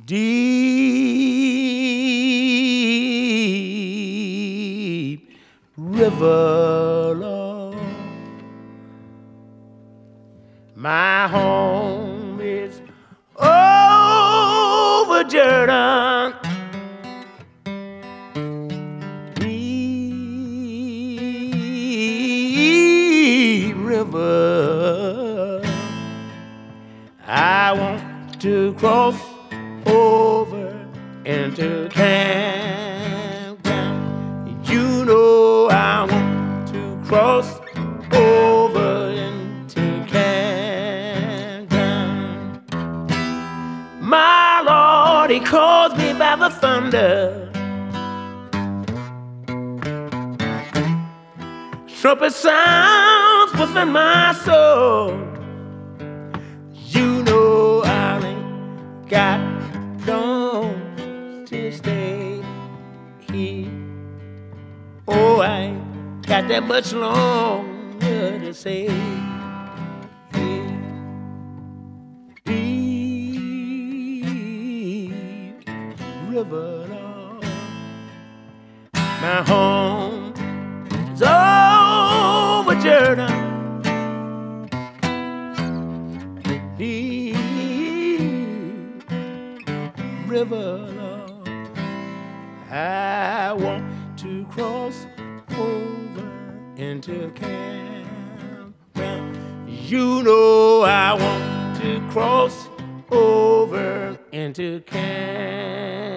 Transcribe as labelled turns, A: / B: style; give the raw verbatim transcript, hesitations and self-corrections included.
A: deep river, Lord. My home is over Jordan, deep river. I want to cross over into campground. You know I want to cross over into campground. My Lord, He calls me by the thunder. Trumpet sounds within my soul. You know I ain't got long to stay here. Oh, I ain't got that much longer to say. Here. Deep river, Lord. My home is over Jordan. River, Lord. I want to cross over into campground. You know I want to cross over into campground.